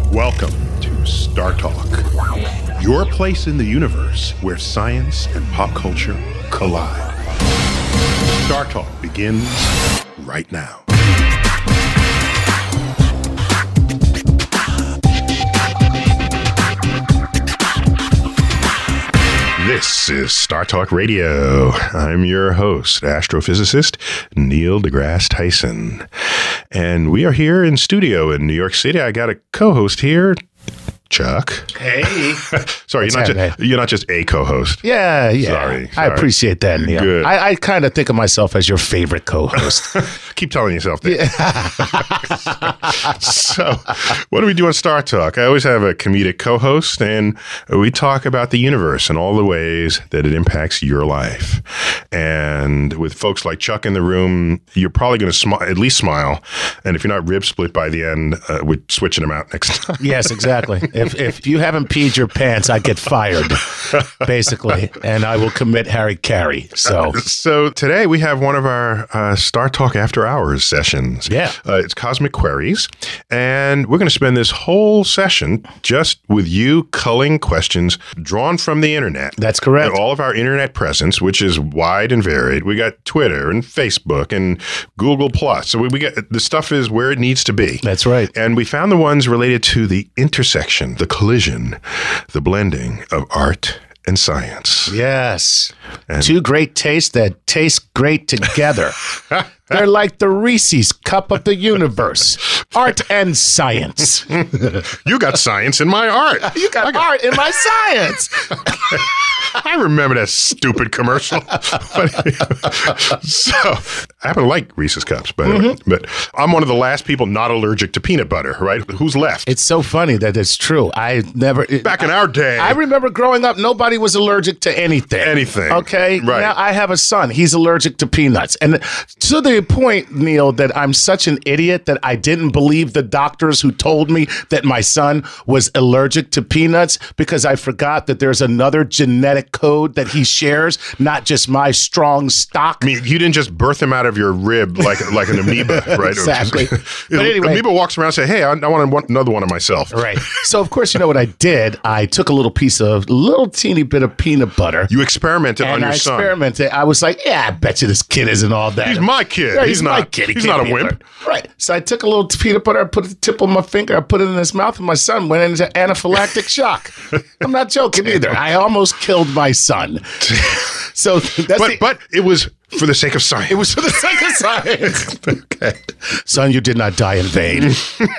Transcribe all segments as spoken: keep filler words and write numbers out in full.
Welcome to Star Talk, your place in the universe where science and pop culture collide. Star Talk begins right now. This is Star Talk Radio. I'm your host, astrophysicist Neil deGrasse Tyson. And we are here in studio in New York City. I got a co-host here, Chuck. Hey. Sorry, you're not, just, you're not just a co-host. Yeah, yeah. Sorry. I sorry. appreciate that, Neil. Good. I, I kind of think of myself as your favorite co-host. Keep telling yourself that. So, what do we do on Star Talk? I always have a comedic co-host, and we talk about the universe and all the ways that it impacts your life. And with folks like Chuck in the room, you're probably going to smi- at least smile. And if you're not rib split by the end, uh, we're switching them out next time. Yes, exactly. If if you haven't peed your pants, I get fired, basically, and I will commit Harry Carey. So, so today we have one of our uh, Star Talk After Hours sessions. Yeah, uh, it's Cosmic Queries, and we're going to spend this whole session just with you culling questions drawn from the internet. That's correct. And all of our internet presence, which is wide and varied. We got Twitter and Facebook and Google Plus. So we, we get the stuff is where it needs to be. That's right. And we found the ones related to the intersection, the collision, the blending of art and science. Yes. And two great tastes that taste great together. They're like the Reese's Cup of the universe. Art and science. You got science in my art. You got, got art in my science. I remember that stupid commercial. So, I happen to like Reese's Cups, by the mm-hmm. way. But I'm one of the last people not allergic to peanut butter, right? Who's left? It's so funny that it's true. I never... It, Back in our day. I remember growing up, nobody was allergic to anything. Anything. Okay? Right. Now, I have a son. He's allergic to peanuts. And to the point, Neil, that I'm such an idiot that I didn't believe the doctors who told me that my son was allergic to peanuts because I forgot that there's another genetic code that he shares, not just my strong stock. I mean, you didn't just birth him out of your rib like like an amoeba, right? Exactly. But anyway, amoeba walks around and say, hey, I, I want another one of myself. Right. So, of course, you know what I did? I took a little piece of, little teeny bit of peanut butter. You experimented on your I son. I experimented. I was like, yeah, I bet you this kid isn't all that. He's my kid. Yeah, he's, he's my not, kid. He he's not a wimp. Butter. Right. So I took a little peanut butter, I put the tip of my finger, I put it in his mouth, and my son went into anaphylactic shock. I'm not joking either. I almost killed my son. So that's but, the, but it was for the sake of science. It was for the sake of science. Okay. Son, you did not die in vain.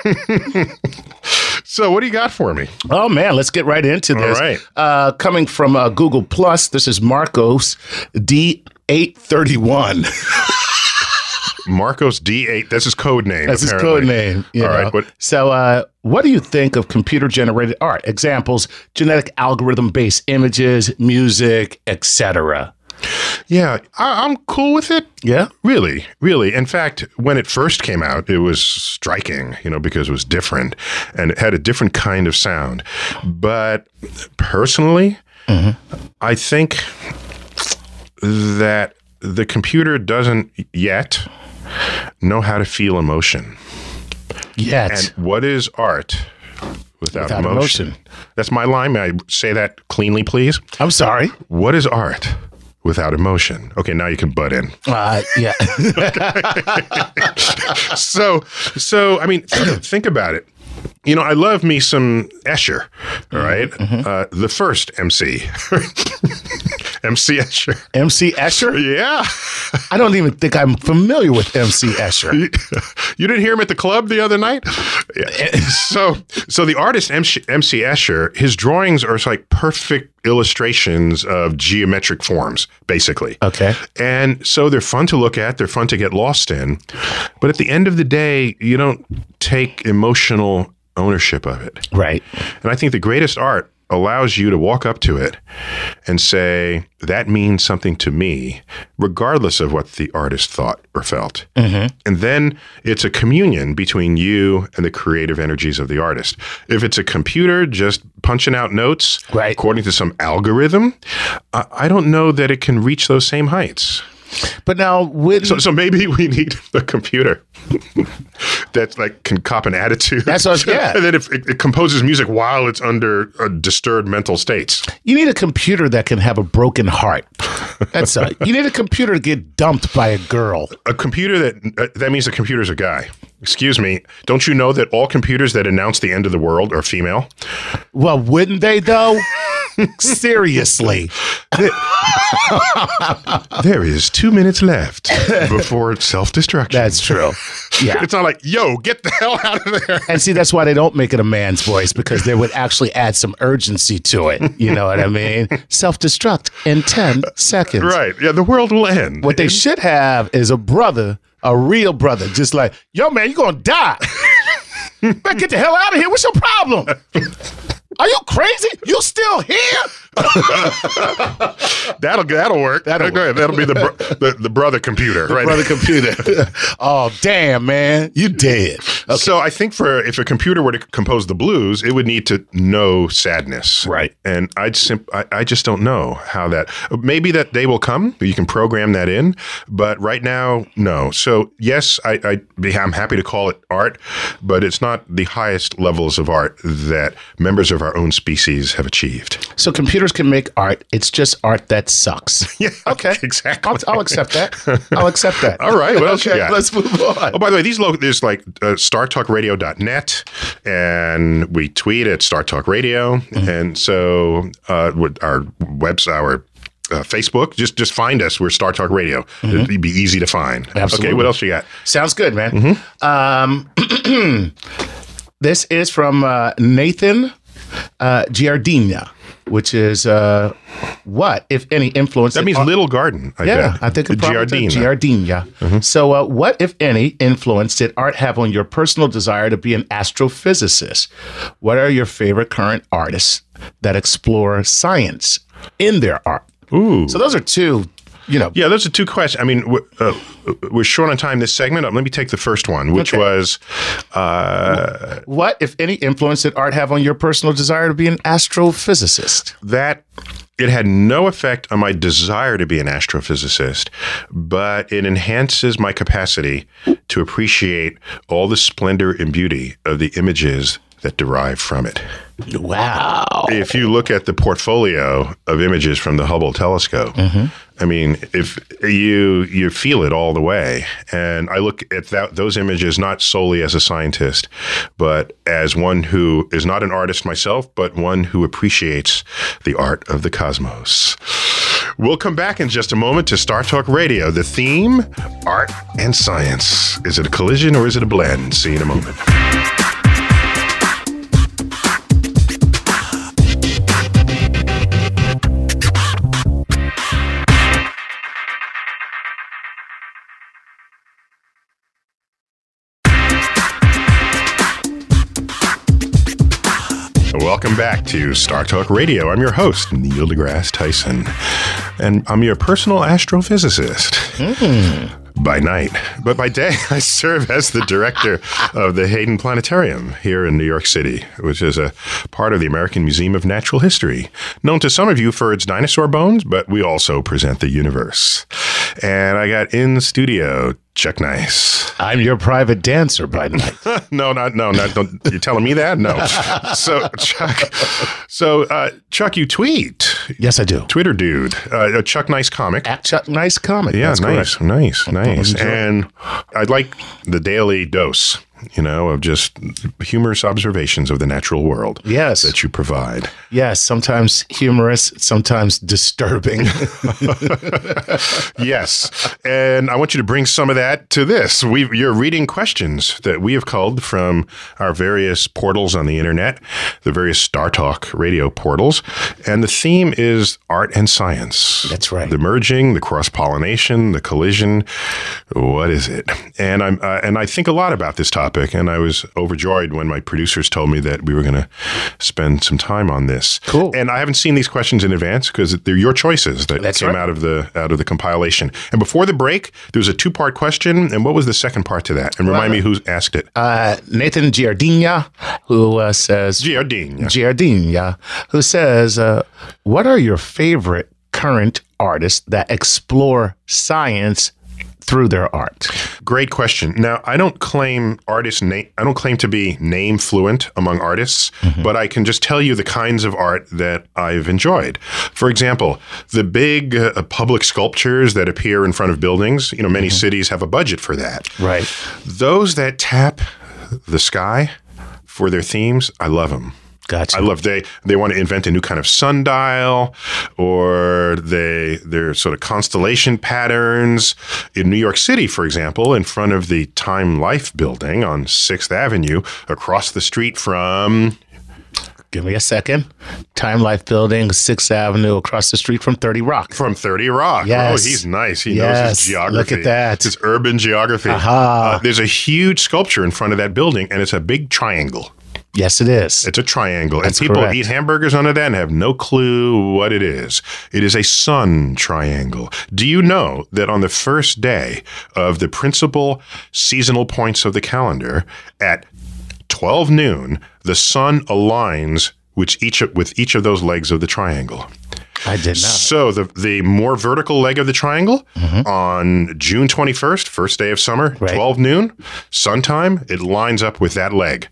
So what do you got for me? Oh, man, let's get right into this. All right. Uh, coming from uh, Google Plus, this is Marcos D eight thirty-one. Marcos D eight, that's his code name. That's apparently. his code name. You All know? right. What? So uh, what do you think of computer-generated art? Examples, genetic algorithm-based images, music, et cetera. Yeah, I, I'm cool with it. Yeah? Really, really. In fact, when it first came out, it was striking, you know, because it was different and it had a different kind of sound. But personally, mm-hmm. I think that the computer doesn't yet know how to feel emotion. Yet. And what is art without, without emotion? emotion? That's my line. May I say that cleanly, please? I'm sorry. What is art without emotion? Okay, now you can butt in. Uh, yeah. so, so I mean, think about it. You know, I love me some Escher, all right? Mm-hmm. Uh, the first M C. M C Escher. M C Escher? Yeah. I don't even think I'm familiar with M C Escher. You, you didn't hear him at the club the other night? Yeah. so, so the artist M C, M C Escher, his drawings are like perfect illustrations of geometric forms, basically. Okay. And so they're fun to look at. They're fun to get lost in. But at the end of the day, you don't take emotional ownership of it. Right. And I think the greatest art allows you to walk up to it and say, that means something to me, regardless of what the artist thought or felt. Mm-hmm. And then it's a communion between you and the creative energies of the artist. If it's a computer just punching out notes, right, according to some algorithm, I, I don't know that it can reach those same heights. But now, with So, so maybe we need a computer that's like can cop an attitude. That's what- yeah. And then if it, it composes music while it's under uh, disturbed mental states. you need a computer that can have a broken heart. That's a, you need a computer to get dumped by a girl. A computer that uh, that means the computer's a guy. Excuse me. Don't you know that all computers that announce the end of the world are female? Well, wouldn't they though? Seriously. There is two minutes left before self-destruction. That's true. Yeah. It's not like, yo, get the hell out of there. And see, that's why they don't make it a man's voice, because they would actually add some urgency to it. You know what I mean? Self-destruct in ten seconds. Right. Yeah, the world will end. What they should have is a brother, a real brother, just like, yo, man, you're going to die. Man, get the hell out of here. What's your problem? Are you crazy? You still here? That'll that'll work. That'll That'll, work. that'll be the, bro- the the brother computer, right? Brother computer. Oh, damn, man. You dead. Okay. So I think for if a computer were to compose the blues, it would need to know sadness, Right. And I'd sim- I, I just don't know how that. Maybe that day will come. You can program that in, but right now, no. So yes, I, I I'm happy to call it art, but it's not the highest levels of art that members of our own species have achieved. So computers can make art. It's just art that sucks. Yeah. Okay. Exactly. I'll, I'll accept that. I'll accept that. All right. What else you Okay, got? let's move on. Oh, by the way, these lo- there's like uh, star talk radio dot net, and we tweet at Star Talk Radio, Mm-hmm. and so uh, with our website, our uh, Facebook, just just find us. We're Star Talk Radio. It'd be easy to find. Absolutely. Okay, what else you got? Sounds good, man. Um, this is from uh, Nathan uh, Giardina, which is uh, what, if any, influence? That means Little Garden. I Yeah, bet. I think it probably Giardina. Giardina. Mm-hmm. So, uh, what, if any, influence did art have on your personal desire to be an astrophysicist? What are your favorite current artists that explore science in their art? Ooh. So, those are two, you know. Yeah, those are two questions. I mean, we're, uh, we're short on time this segment. Uh, Let me take the first one, which Okay. was uh, What, if any, influence did art have on your personal desire to be an astrophysicist? that it had no effect on my desire to be an astrophysicist, but it enhances my capacity to appreciate all the splendor and beauty of the images that derive from it. Wow. If you look at the portfolio of images from the Hubble telescope, I mean, if you you feel it all the way. And I look at that, those images not solely as a scientist, but as one who is not an artist myself, but one who appreciates the art of the cosmos. We'll come back in just a moment to Star Talk Radio. The theme, art and science. Is it a collision or is it a blend? See you in a moment. Welcome back to Star Talk Radio. I'm your host, Neil deGrasse Tyson, and I'm your personal astrophysicist. Mm. By night. But by day, I serve as the director of the Hayden Planetarium here in New York City, which is a part of the American Museum of Natural History, known to some of you for its dinosaur bones, but we also present the universe. And I got in studio Chuck Nice. I'm your private dancer by night. no, not no, not. Don't, you're telling me that? No. So Chuck, so uh, Chuck, you tweet. Yes, I do. Twitter dude, uh, a Chuck Nice comic. At Chuck Nice Comic. Yeah, That's nice, correct. nice, nice. enjoy it. And I'd like the daily dose, you know, of just humorous observations of the natural world. Yes. That you provide. Yes, sometimes humorous, sometimes disturbing. Yes. And I want you to bring some of that to this. We You're reading questions that we have culled from our various portals on the internet, the various Star Talk radio portals. And the theme is art and science. That's right. The merging, the cross-pollination, the collision. What is it? And I'm uh, and I think a lot about this topic, and I was overjoyed when my producers told me that we were going to spend some time on this. Cool. And I haven't seen these questions in advance because they're your choices that That's came right. out of the out of the compilation. And before the break, there was a two-part question. And what was the second part to that? And remind me who asked it. Uh, Nathan Giardina, who uh, says, Giardina. Giardina, who says, uh, what are your favorite current artists that explore science through their art? Great question. Now, I don't claim artist name. I don't claim to be name fluent among artists, mm-hmm. but I can just tell you the kinds of art that I've enjoyed. For example, the big uh, public sculptures that appear in front of buildings. You know, many mm-hmm. cities have a budget for that. Right. Those that tap the sky for their themes, I love them. Gotcha. I love they they want to invent a new kind of sundial, or they they're sort of constellation patterns. In New York City, for example, in front of the Time Life building on Sixth Avenue, across the street from. Give me a second. Time Life building, Sixth Avenue, across the street from thirty Rock. From thirty Rock. Yes. Oh, he's nice. He yes. knows his geography. Look at that. His urban geography. Aha. Uh, there's a huge sculpture in front of that building, and it's a big triangle. Yes, it is. It's a triangle. That's and people correct. eat hamburgers under that and have no clue what it is. It is a sun triangle. Do you know that on the first day of the principal seasonal points of the calendar at twelve noon, the sun aligns with each of, with each of those legs of the triangle? I did not. So the the more vertical leg of the triangle mm-hmm. on June twenty-first, first day of summer, right. twelve noon, sun time, it lines up with that leg.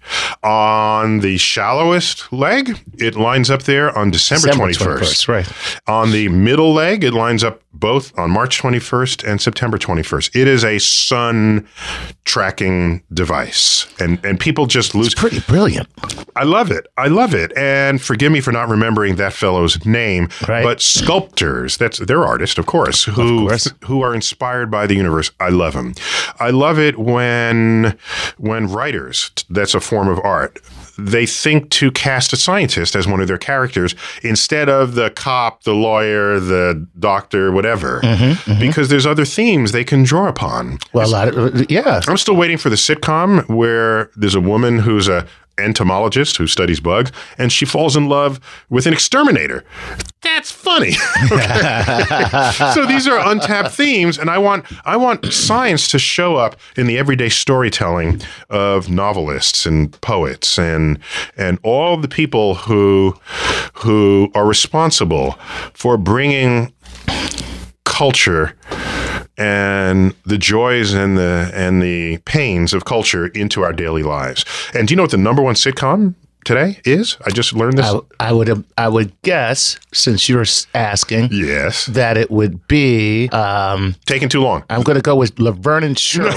On the shallowest leg, it lines up there on December, December twenty-first. twenty-first. Right. On the middle leg, it lines up both on March twenty-first and September twenty-first. It is a sun tracking device. And and people just lose. It's pretty brilliant. I love it. I love it. And forgive me for not remembering that fellow's name. Right. But sculptors, that's they're artists, of course, who of course. who are inspired by the universe. I love them. I love it when when writers, that's a form of art, they think to cast a scientist as one of their characters instead of the cop, the lawyer, the doctor, whatever, mm-hmm, mm-hmm. because there's other themes they can draw upon. Well, a lot of, yeah. I'm still waiting for the sitcom where there's a woman who's a entomologist who studies bugs, and she falls in love with an exterminator. That's funny. So these are untapped themes, and I want I want science to show up in the everyday storytelling of novelists and poets and and all the people who who are responsible for bringing culture and the joys and the and the pains of culture into our daily lives. And do you know what the number one sitcom today is? I just learned this. I, I would I would guess, since you're asking, yes, that it would be um, taking too long. I'm going to go with Laverne and Shirley.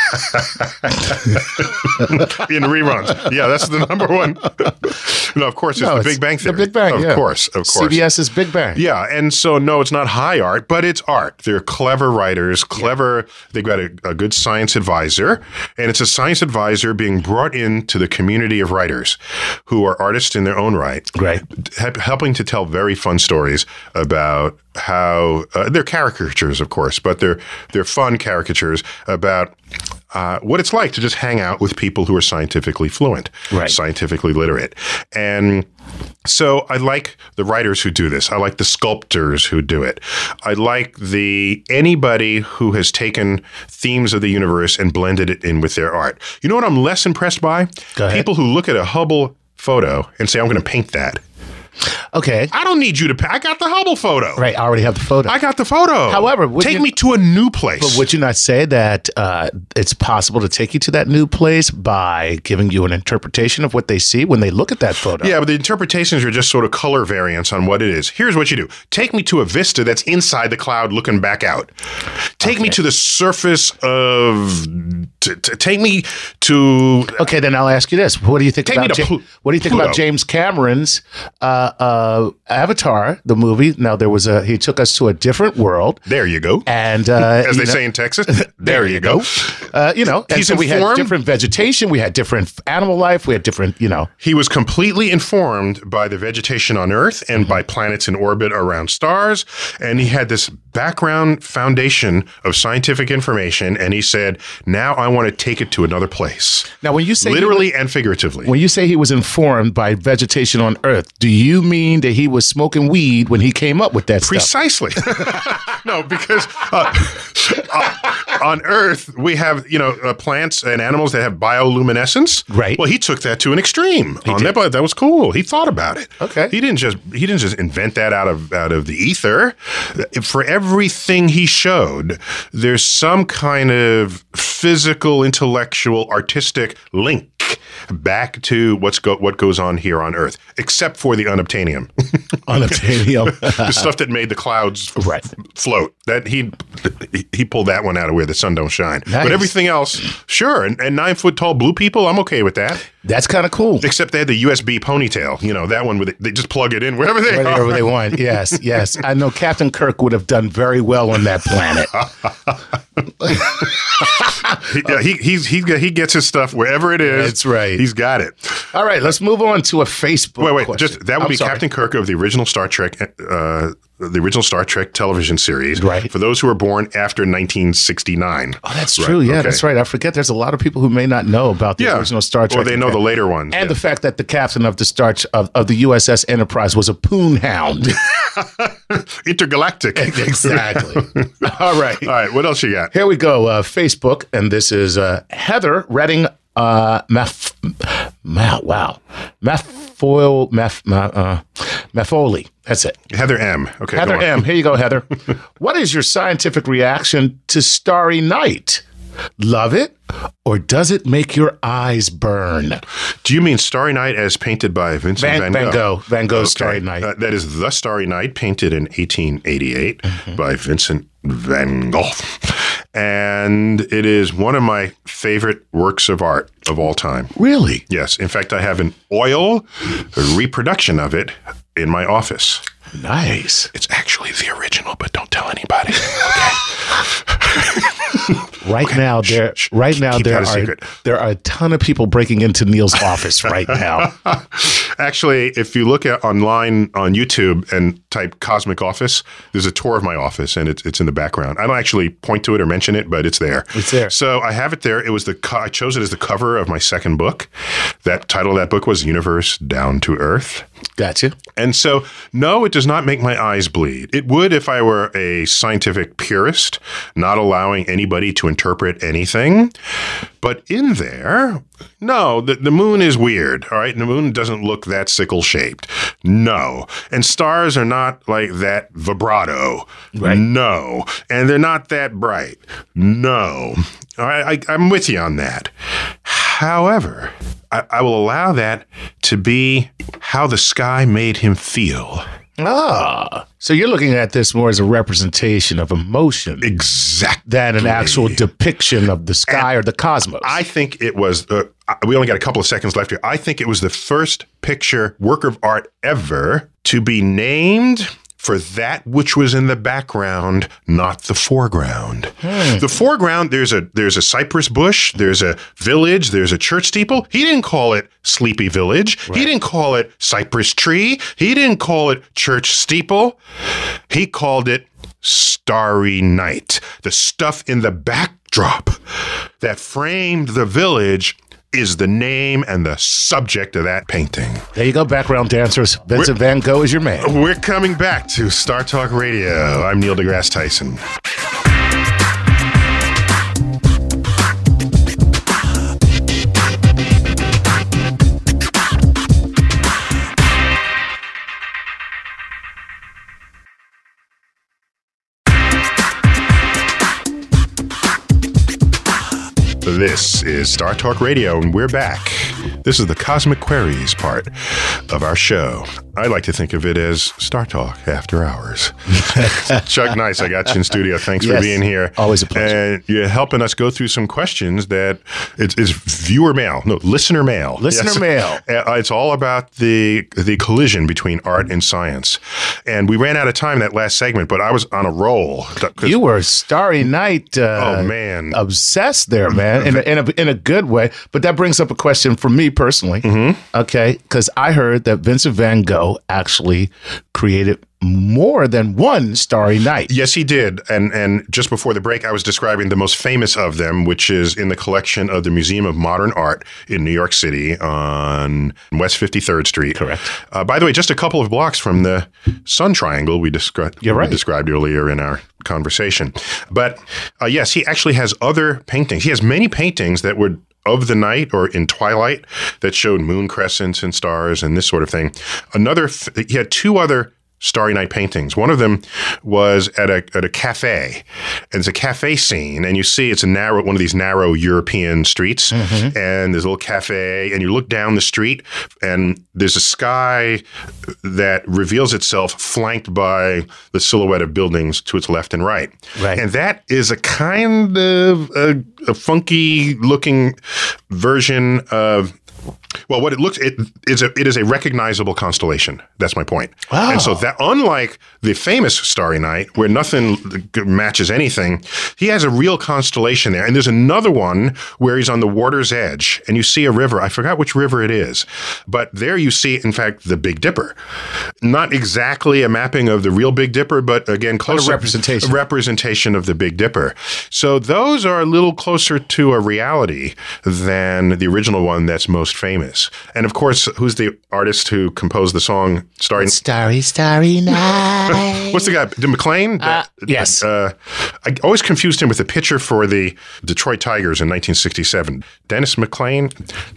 In reruns. Yeah, that's the number one. No, of course, it's no, the it's Big Bang Theory. The Big Bang, of yeah. course, of course. CBS's Big Bang. Yeah, and so no, it's not high art, but it's art. They're clever writers, clever. Yeah. They've got a, a good science advisor, and it's a science advisor being brought into the community of writers who are artists in their own right, right, helping to tell very fun stories about how uh, they're caricatures, of course, but they're they're fun caricatures about uh, what it's like to just hang out with people who are scientifically fluent, right. scientifically literate. And so I like the writers who do this. I like the sculptors who do it. I like the anybody who has taken themes of the universe and blended it in with their art. You know what I'm less impressed by? Go ahead. People who look at a Hubble photo and say, I'm going to paint that. Okay. I don't need you to paint. I got the Hubble photo. Right. I already have the photo. I got the photo. However, take you, me to a new place. But would you not say that uh, it's possible to take you to that new place by giving you an interpretation of what they see when they look at that photo? Yeah, but the interpretations are just sort of color variants on what it is. Here's what you do. Take me to a vista that's inside the cloud looking back out. Take okay. me to the surface of... T- t- take me to... Okay, then I'll ask you this. What do you think, take about, me to ja- Pl- what do you think Pluto. about James Cameron's uh, uh, Avatar, the movie? Now, there was a... He took us to a different world. There you go. And... Uh, As they know, say in Texas, there, there you go. go. Uh, you know, and He's so we informed. had different vegetation, we had different animal life, we had different, you know... He was completely informed by the vegetation on Earth and mm-hmm. by planets in orbit around stars. And he had this background foundation of scientific information. And he said, now I want to take it to another place. Now, when you say... Literally was, and figuratively. When you say he was informed by vegetation on Earth, do you you mean that he was smoking weed when he came up with that stuff? Precisely. No, because uh, uh, on Earth, we have, you know, uh, plants and animals that have bioluminescence. Right. Well, he took that to an extreme. He on did. that, that was cool. He thought about it. Okay. He didn't just he didn't just invent that out of out of the ether. For everything he showed, there's some kind of physical, intellectual, artistic link back to what's go, what goes on here on Earth, except for the unobtainium. Unobtainium. The stuff that made the clouds f- Right. float. That he he pulled that one out of where the sun don't shine. Nice. But everything else, sure. And, and nine foot tall blue people, I'm okay with that. That's kind of cool. Except they had the U S B ponytail. You know, that one with they just plug it in wherever they Whatever are. they want. Yes, yes. I know Captain Kirk would have done very well on that planet. He, yeah, he he's he he gets his stuff wherever it is. That's right. He's got it. All right, let's move on to a Facebook Wait, wait. question. Just that would I'm be sorry. Captain Kirk of the original Star Trek, uh, the original Star Trek television series. Right. For those who were born after nineteen sixty-nine. Oh, that's Right, true. Yeah, okay. that's right. I forget there's a lot of people who may not know about the Yeah. original Star Trek. Or they know the later ones. And yeah. the fact that the captain of the Star of, of the U S S Enterprise was a poon hound. Intergalactic. Exactly. All right. All right. What else you got? Here we go. Uh, Facebook, and this is uh, Heather Redding. Uh, Maf- Ma- wow, Mafoil, Maf- Ma- uh, Mafoli. That's it. Heather M. Okay. Heather go on. M. Here you go, Heather. What is your scientific reaction to Starry Night? Love it, or does it make your eyes burn? Do you mean Starry Night as painted by Vincent Van, Van, Van Gogh. Van Gogh's Okay. Starry Night. Uh, that is The Starry Night, painted in eighteen eighty-eight Mm-hmm. by Vincent Van Gogh. And it is one of my favorite works of art of all time. Really? Yes. In fact, I have an oil reproduction of it in my office. Nice. It's actually the original, but don't tell anybody. Right now, there. shh, Right now, keep there that a are secret. there are a ton of people breaking into Neil's office right now. Actually, if you look at online on YouTube and type Cosmic Office, there's a tour of my office, and it's it's in the background. I don't actually point to it or mention it, but it's there. It's there. So I have it there. It was the co- I chose it as the cover of my second book. That title of that book was Universe Down to Earth. Gotcha. And so, no, it does not make my eyes bleed. It would if I were a scientific purist, not allowing anybody to interpret anything. But in there, no, the, the moon is weird, all right? The moon doesn't look that sickle-shaped. No. And stars are not like that vibrato. Right. No. And they're not that bright. No. All right, I, I'm with you on that. However, I, I will allow that to be how the sky made him feel. Ah, so you're looking at this more as a representation of emotion Exactly. than an actual depiction of the sky or the cosmos. I think it was, uh, we only got a couple of seconds left here. I think it was the first picture, work of art ever to be named for that which was in the background, not the foreground. Hmm. The foreground, there's a there's a cypress bush, there's a village, there's a church steeple. He didn't call it Sleepy Village. Right. He didn't call it Cypress Tree. He didn't call it Church Steeple. He called it Starry Night. The stuff in the backdrop that framed the village is the name and the subject of that painting. There you go, background dancers. Vincent Van Gogh is your man. We're coming back to Star Talk Radio. I'm Neil deGrasse Tyson. This is Star Talk Radio, and we're back. This is the Cosmic Queries part of our show. I like to think of it as Star Talk After Hours. Chuck Nice, I got you in studio. Thanks Yes, for being here. always a pleasure. And you're helping us go through some questions that it's, it's viewer mail, no, listener mail. Listener mail. Uh, It's all about the the collision between art and science. And we ran out of time that last segment, but I was on a roll. 'Cause- You were Starry Night. Uh, Oh, man. obsessed there, man, in a, in a in a good way. But that brings up a question for me personally. Mm-hmm. Okay, because I heard that Vincent Van Gogh actually created more than one Starry Night. Yes, he did. And and just before the break, I was describing the most famous of them, which is in the collection of the Museum of Modern Art in New York City on West fifty-third Street. Correct. Uh, by the way, just a couple of blocks from the Sun Triangle we, descri- You're right. we described earlier in our conversation. But uh, yes, he actually has other paintings. He has many paintings that were of the night or in twilight that showed moon crescents and stars and this sort of thing. Another, he had two other Starry Night paintings. One of them was at a at a cafe, and it's a cafe scene, and you see it's a narrow one of these narrow European streets, mm-hmm. and there's a little cafe, and you look down the street, and there's a sky that reveals itself flanked by the silhouette of buildings to its left and right, right. And that is a kind of a, a funky looking version of. Well, what it looks it is a it is a recognizable constellation. That's my point. Oh. And so that, unlike the famous Starry Night, where nothing matches anything, he has a real constellation there. And there's another one where he's on the water's edge, and you see a river. I forgot which river it is, but there you see, in fact, the Big Dipper. Not exactly a mapping of the real Big Dipper, but again, closer a representation, a representation of the Big Dipper. So those are a little closer to a reality than the original one that's most famous. And of course, who's the artist who composed the song Starry Starry, Starry Night? What's the guy? De McClain? Uh, yes. Uh, I always confused him with the pitcher for the Detroit Tigers in nineteen sixty-seven. Dennis McClain?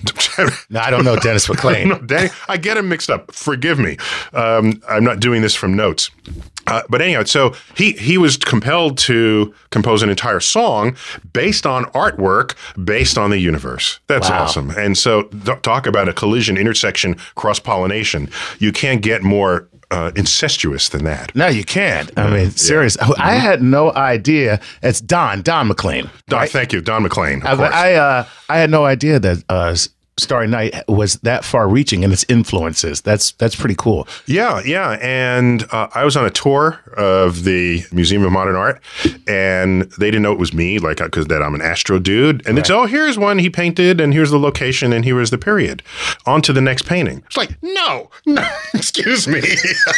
No, I don't know Dennis McClain. no, Danny, I get him mixed up. Forgive me. Um, I'm not doing this from notes. Uh, but anyhow, so he he was compelled to compose an entire song based on artwork based on the universe. That's wow. awesome. And so th- talk about a collision, intersection, cross-pollination. You can't get more uh, incestuous than that. No, you can't. I mean, yeah. serious. Mm-hmm. I had no idea. It's Don, Don McClain. Don, right? Thank you, Don McClain, of I, course. I, uh, I had no idea that uh, Starry Night was that far-reaching in its influences. That's that's pretty cool. Yeah, yeah. And uh, I was on a tour of the Museum of Modern Art, and they didn't know it was me, like, because that I'm an astro dude. And right. It's, oh, here's one he painted, and here's the location, and here is the period. On to the next painting. It's like, no, no, excuse me.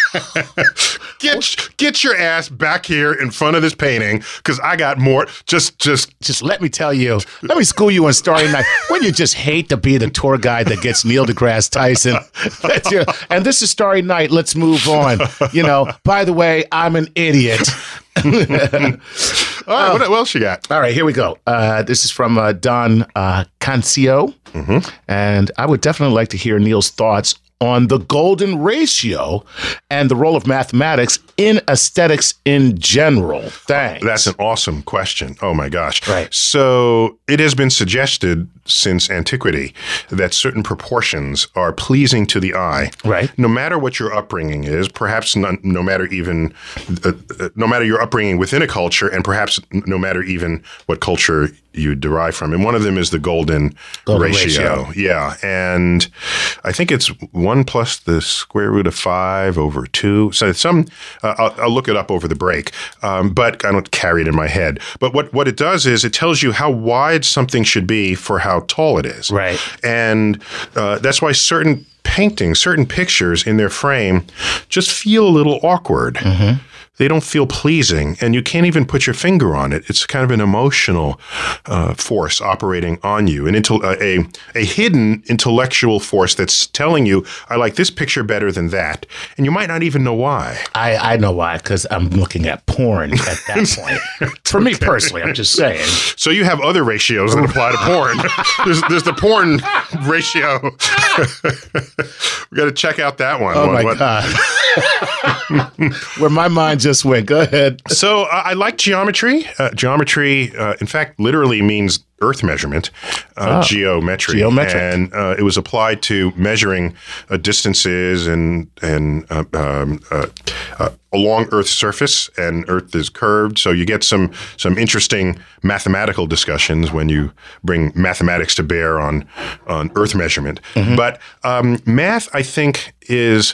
get get your ass back here in front of this painting, because I got more. Just, just, just let me tell you. Let me school you on Starry Night. When you just hate to be the tour guide that gets Neil deGrasse Tyson. That's your, and this is Starry Night. Let's move on. You know, by the way, I'm an idiot. All right, uh, what, what else you got? All right, here we go. Uh, this is from uh, Don uh, Cancio. Mm-hmm. And I would definitely like to hear Neil's thoughts on the golden ratio and the role of mathematics in aesthetics in general. Thanks. That's an awesome question. Oh, my gosh. Right. So it has been suggested since antiquity that certain proportions are pleasing to the eye. Right. No matter what your upbringing is, perhaps no, no matter even, uh, uh, no matter your upbringing within a culture, and perhaps no matter even what culture you derive from. And one of them is the golden, golden ratio. ratio. Yeah. And I think it's one plus the square root of five over two. So some, uh, I'll, I'll look it up over the break, um, but I don't carry it in my head. But what, what it does is it tells you how wide something should be for how tall it is. Right. And uh, that's why certain paintings, certain pictures in their frame just feel a little awkward. Mm-hmm. They don't feel pleasing, and you can't even put your finger on it. It's kind of an emotional uh, force operating on you, an intel- a, a hidden intellectual force that's telling you, I like this picture better than that, and you might not even know why. I, I know why, because I'm looking at porn at that point. For me personally, I'm just saying. So you have other ratios that apply to porn. there's, there's the porn ratio. We got to check out that one. Oh, what, my what? God. Where my mind just went. Go ahead. So uh, I like geometry. Uh, geometry, uh, in fact, literally means earth measurement, uh, oh, geometry. Geometric. And uh, it was applied to measuring uh, distances and and uh, um, uh, uh, along Earth's surface, and Earth is curved. So you get some some interesting mathematical discussions when you bring mathematics to bear on on Earth measurement. Mm-hmm. But um, math, I think, is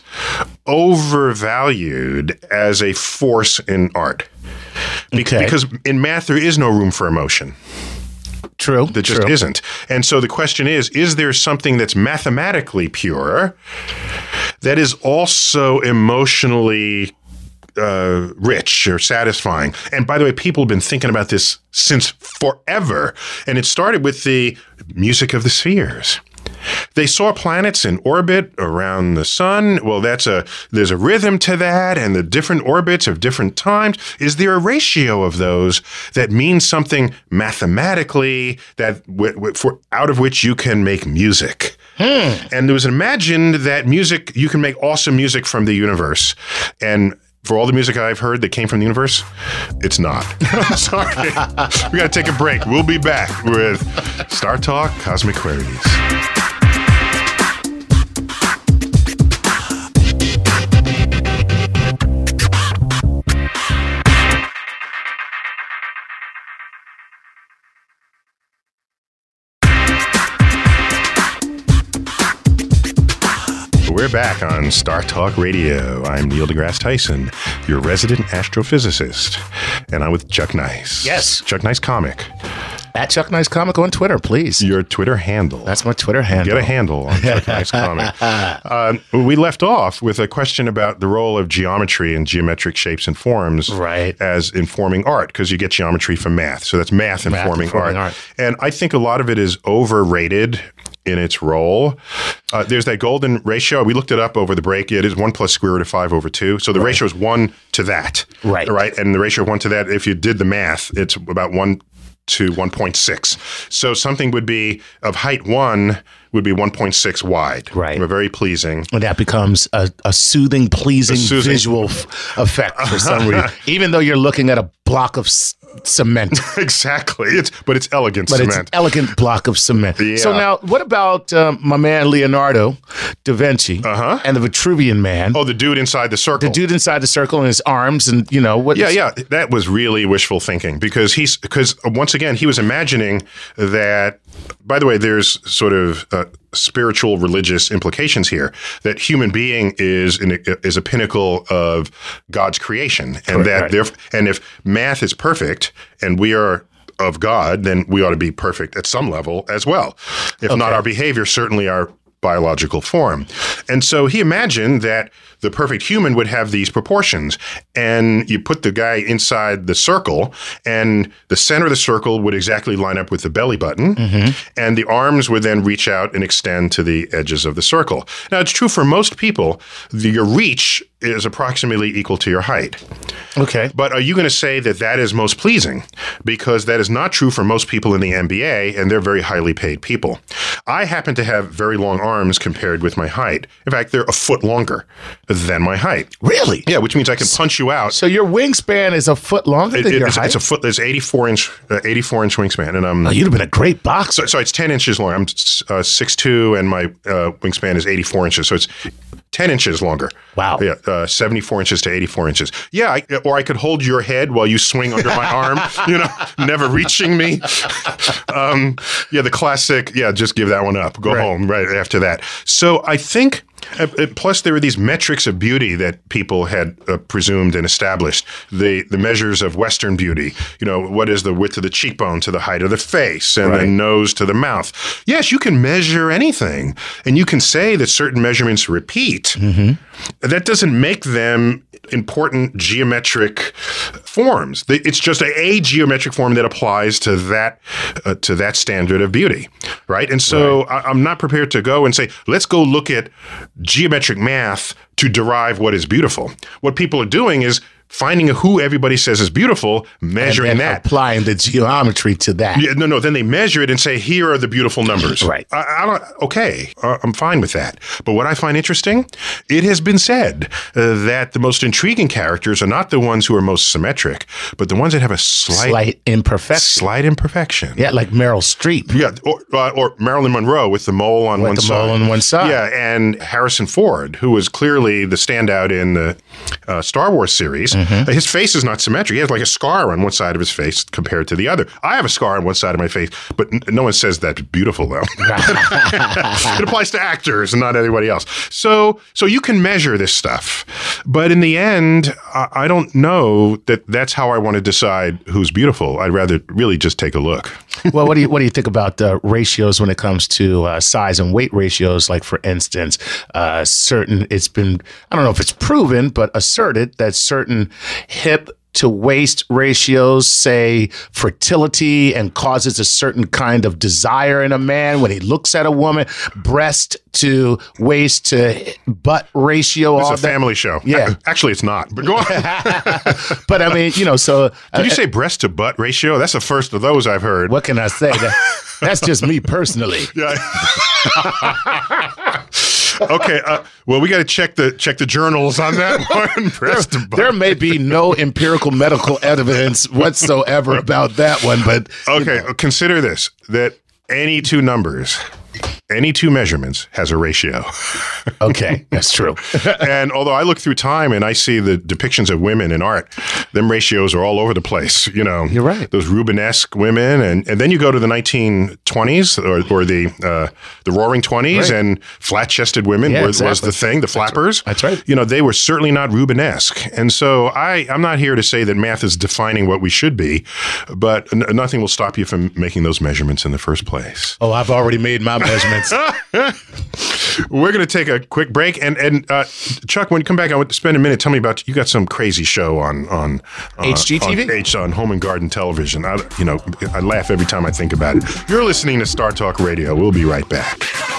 overvalued as a force in art. Be- okay. Because in math, there is no room for emotion. True. There just true. isn't. And so the question is, is there something that's mathematically pure that is also emotionally uh, rich or satisfying. And by the way, people have been thinking about this since forever. And it started with the music of the spheres. They saw planets in orbit around the sun. Well, that's a there's a rhythm to that, and the different orbits of different times. Is there a ratio of those that means something mathematically that w- w- for out of which you can make music? Hmm. And it was imagined that music you can make awesome music from the universe, and for all the music I've heard that came from the universe, it's not. I'm sorry. We got to take a break. We'll be back with Star Talk Cosmic Queries. We're back on Star Talk Radio. I'm Neil deGrasse Tyson, your resident astrophysicist, and I'm with Chuck Nice. Yes. Chuck Nice Comic. At Chuck Nice Comic on Twitter, please. Your Twitter handle. That's my Twitter handle. Get a handle on Chuck Nice Comic. Um, we left off with a question about the role of geometry and geometric shapes and forms right. as informing art, because you get geometry from math. So that's math informing, math informing art. art. And I think a lot of it is overrated in its role. Uh, there's that golden ratio. We looked it up over the break. It is one plus square root of five over two. So the right. ratio is one to that. Right. Right. And the ratio of one to that, if you did the math, it's about one to one point six. So something would be of height one would be one point six wide. Right. Very pleasing. And that becomes a, a soothing, pleasing, a soothing visual f- effect for some reason. Even though you're looking at a block of s- cement. Exactly. It's But it's elegant but cement. But it's an elegant block of cement. Yeah. So now, what about um, my man Leonardo da Vinci uh-huh. and the Vitruvian Man? Oh, the dude inside the circle. The dude inside the circle and his arms and, you know. what? Yeah, yeah. That was really wishful thinking because he's, because once again, he was imagining that, by the way, there's sort of uh, spiritual religious implications here, that human being is in a, is a pinnacle of God's creation. And right, that right. there, and if math is perfect and we are of God, then we ought to be perfect at some level as well. If okay. not our behavior, certainly our biological form. And so he imagined that the perfect human would have these proportions. And you put the guy inside the circle, and the center of the circle would exactly line up with the belly button, mm-hmm. and the arms would then reach out and extend to the edges of the circle. Now, it's true for most people, the, your reach is approximately equal to your height. Okay. But are you going to say that that is most pleasing? Because that is not true for most people in the N B A, and they're very highly paid people. I happen to have very long arms compared with my height. In fact, they're a foot longer than my height. Really? Yeah, which means I can punch you out. So your wingspan is a foot longer it, than it, your it's, height? It's a foot. It's eighty-four inch, uh, eighty-four inch wingspan, and I'm. Oh, you'd have been a great boxer. So, so it's ten inches long. I'm uh, six two, and my uh, wingspan is eighty-four inches. So it's ten inches longer. Wow. Yeah, uh, seventy-four inches to eighty-four inches. Yeah, I, or I could hold your head while you swing under my arm, you know, never reaching me. Um, yeah, the classic, yeah, just give that one up. Go right. home right after that. So I think, uh, plus there were these metrics of beauty that people had uh, presumed and established. The the measures of Western beauty. You know, what is the width of the cheekbone to the height of the face and right. the nose to the mouth? Yes, you can measure anything. And you can say that certain measurements repeat. Mm-hmm. That doesn't make them important geometric forms. It's just a, a geometric form that applies to that uh, to that standard of beauty, right? And so right. I, I'm not prepared to go and say, let's go look at geometric math to derive what is beautiful. What people are doing is finding who everybody says is beautiful, measuring and then that. applying the geometry to that. Yeah, no, no. Then they measure it and say, here are the beautiful numbers. Right. I, I don't, okay, uh, I'm fine with that. But what I find interesting, it has been said uh, that the most intriguing characters are not the ones who are most symmetric, but the ones that have a slight, slight imperfection. Slight imperfection. Yeah, like Meryl Streep. Yeah, or, uh, or Marilyn Monroe with the mole on with one the side. mole on one side. Yeah, and Harrison Ford, who was clearly the standout in the uh, Star Wars series. Mm-hmm. His face is not symmetric. He has like a scar on one side of his face compared to the other. I have a scar on one side of my face, but n- no one says that's beautiful, though. It applies to actors and not anybody else. So, so you can measure this stuff. But in the end, I, I don't know that that's how I want to decide who's beautiful. I'd rather really just take a look. Well, what do you what do you think about uh, ratios when it comes to uh, size and weight ratios? Like, for instance, uh, certain it's been I don't know if it's proven, but asserted that certain hip to waist ratios say fertility and causes a certain kind of desire in a man when he looks at a woman. Breast to waist to butt ratio. It's all a that. family show. Yeah. Actually, it's not. But go on. But I mean, you know, so Did uh, you say breast to butt ratio? That's the first of those I've heard. what can I say? That, that's just me personally. Yeah. Okay. Uh, well, we got to check the check the journals on that one. Breast to butt. There may be no empirical medical evidence whatsoever about that one, but Okay, consider this, that any two numbers, any two measurements has a ratio. okay, that's true. And although I look through time and I see the depictions of women in art, them ratios are all over the place. You know, You're right. Those Rubenesque women, and, and then you go to the nineteen twenties or, or the uh, the Roaring Twenties, Right. and flat-chested women Yeah, was, was exactly. the thing. The flappers. That's right. You know, they were certainly not Rubenesque, and so I I'm not here to say that math is defining what we should be, but n- nothing will stop you from making those measurements in the first place. Oh, I've already made my measurements. We're going to take a quick break, and and uh, Chuck, when you come back, I want to spend a minute. Tell me about you got some crazy show on on uh, H G T V? on, H, on Home and Garden Television. I, you know, I laugh every time I think about it. You're listening to Star Talk Radio. We'll be right back.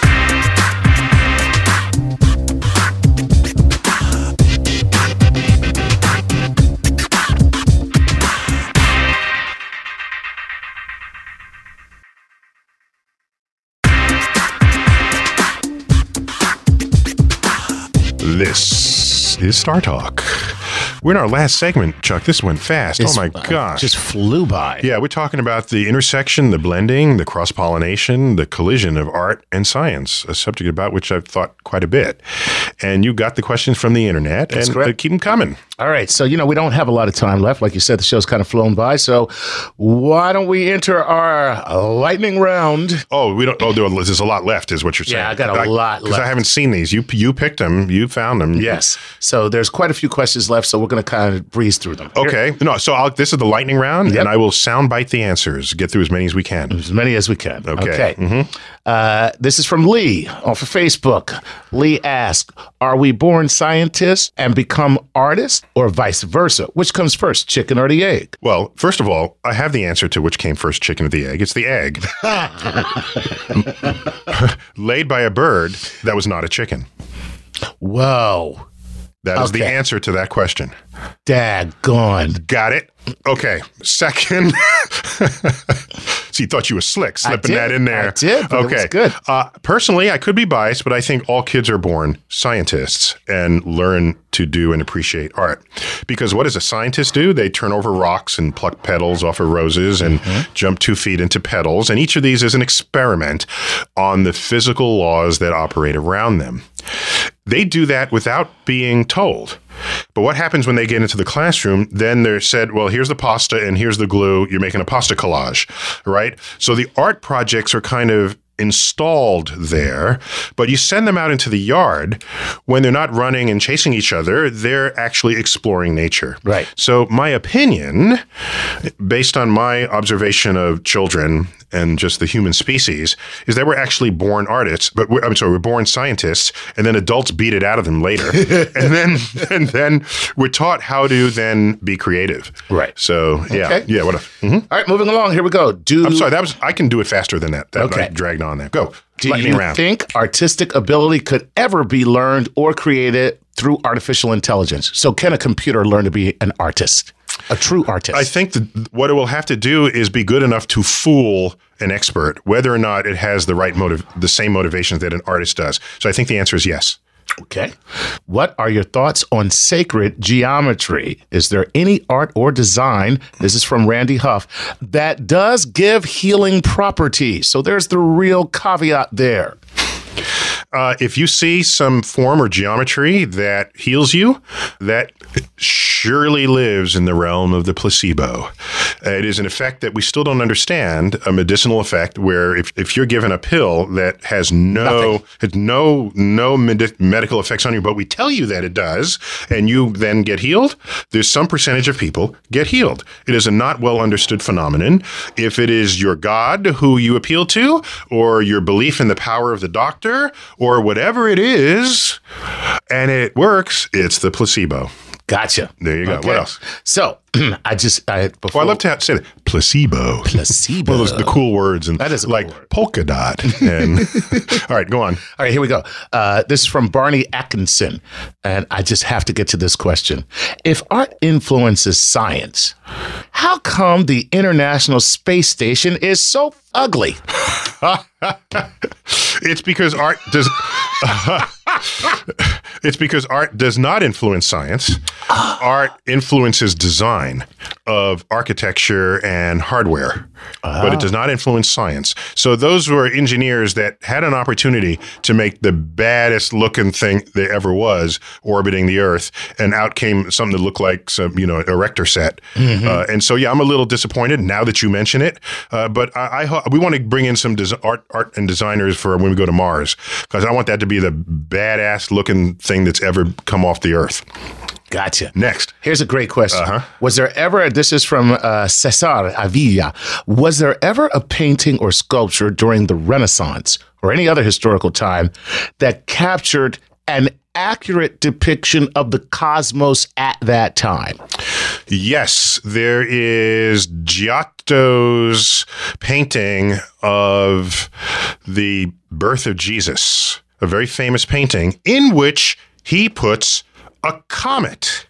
This is Star Talk. We're in our last segment, Chuck. This went fast. This, oh, my uh, gosh. Just flew by. Yeah, we're talking about the intersection, the blending, the cross-pollination, the collision of art and science, a subject about which I've thought quite a bit. And you got the questions from the internet, That's and correct. uh, keep them coming. All right. So, you know, we don't have a lot of time left. Like you said, the show's kind of flown by. So why don't we enter our lightning round? Oh, we don't. Oh, there- there's a lot left, is what you're saying. Yeah, I got a lot Because I left. haven't seen these. You you picked them. You found them. Yes. So there's quite a few questions left. So we're going to kind of breeze through them. Here- Okay. No. So I'll, this is the lightning round, Yep. and I will soundbite the answers. Get through as many as we can. As many as we can. Okay. Okay. Uh, this is from Lee off of Facebook. Lee asked, are we born scientists and become artists, or vice versa? Which comes first, chicken or the egg? Well, first of all, I have the answer to which came first, chicken or the egg. It's the egg. Laid by a bird that was not a chicken. Whoa. That is the Okay. answer to that question. Daggone. Got it? Okay. Second. So you thought you were slick slipping did. that in there. I did, but it okay. was good. Uh, personally, I could be biased, but I think all kids are born scientists and learn to do and appreciate art. Because what does a scientist do? They turn over rocks and pluck petals off of roses and Mm-hmm. jump two feet into petals. And each of these is an experiment on the physical laws that operate around them. They do that without being told. But what happens when they get into the classroom? Then they're said, well, here's the pasta and here's the glue. You're making a pasta collage, right? So the art projects are kind of installed there, but you send them out into the yard when they're not running and chasing each other, they're actually exploring nature. Right. So my opinion, based on my observation of children and just the human species, is that we're actually born artists, but we're, I'm sorry, we're born scientists, and then adults beat it out of them later. and then and then we're taught how to then be creative. Right. So yeah. Okay. Yeah, what a, mhm. All right, moving along. Here we go. Do I'm sorry, that was I can do it faster than that. That Okay. I dragged on there. Go. Do Lightning you round. think artistic ability could ever be learned or created through artificial intelligence? So can a computer learn to be an artist, a true artist? I think that what it will have to do is be good enough to fool an expert, whether or not it has the right motive, the same motivations that an artist does. So I think the answer is yes. Okay. What are your thoughts on sacred geometry? Is there any art or design, this is from Randy Huff, that does give healing properties? So there's the real caveat there. Uh, if you see some form or geometry that heals you, that surely lives in the realm of the placebo. Uh, it is an effect that we still don't understand, a medicinal effect where if, if you're given a pill that has no has no no med- medical effects on you, but we tell you that it does, and you then get healed, there's some percentage of people get healed. It is a not well understood phenomenon. If it is your God who you appeal to, or your belief in the power of the doctor, or whatever it is, and it works, it's the placebo. Gotcha. There you go. Okay. What else? So I just I before Well, I love to have, say that. Placebo. placebo. Well, those the cool words and That is a like cool word. polka dot. And all right, go on. All right, here we go. Uh, this is from Barney Atkinson, and I just have to get to this question. If art influences science, how come the International Space Station is so ugly? It's because art does. It's because art does not influence science. Art influences design of architecture and hardware, but it does not influence science. So those were engineers that had an opportunity to make the baddest looking thing there ever was orbiting the Earth, and out came something that looked like some, you know, a Erector set. Mm-hmm. Uh, and so, yeah, I'm a little disappointed now that you mention it. Uh, but I, I ho- we want to bring in some des- art, art and designers for when we go to Mars, because I want that to be the badass looking thing that's ever come off the Earth. Gotcha. Next. Here's a great question. Uh-huh. Was there ever, this is from uh, Cesar Avila, was there ever a painting or sculpture during the Renaissance or any other historical time that captured an accurate depiction of the cosmos at that time? Yes, there is Giotto's painting of the birth of Jesus, a very famous painting in which he puts a comet.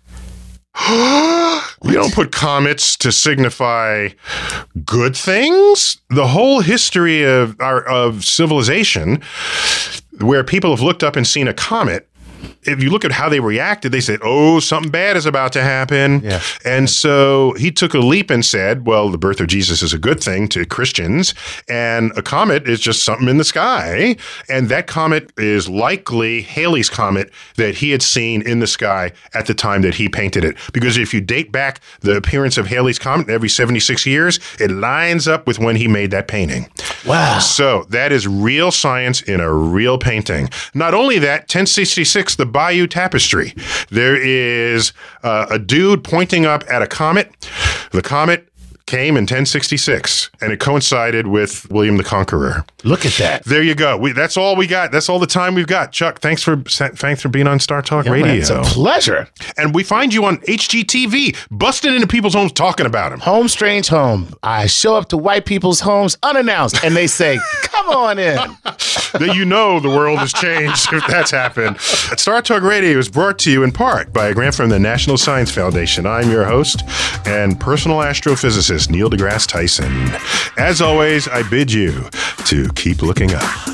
We don't put comets to signify good things. The whole history of our of civilization, where people have looked up and seen a comet, if you look at how they reacted, they said, oh, something bad is about to happen. Yeah. And so he took a leap and said, well, the birth of Jesus is a good thing to Christians, and a comet is just something in the sky. And that comet is likely Halley's Comet that he had seen in the sky at the time that he painted it. Because if you date back the appearance of Halley's Comet every seventy-six years, it lines up with when he made that painting. Wow. So that is real science in a real painting. Not only that, ten sixty-six, the Bayeux Tapestry. There is uh, a dude pointing up at a comet. The comet came in ten sixty-six, and it coincided with William the Conqueror. Look at that. There you go. We, that's all we got. That's all the time we've got. Chuck, thanks for thanks for being on Star Talk Yeah, Radio. man, it's a pleasure. And we find you on H G T V, busting into people's homes talking about them. Home strange home. I show up to white people's homes unannounced, and they say, come on in. That you know the world has changed if that's happened. Star Talk Radio is brought to you in part by a grant from the National Science Foundation. I'm your host and personal astrophysicist, Neil deGrasse Tyson. As always, I bid you to keep looking up.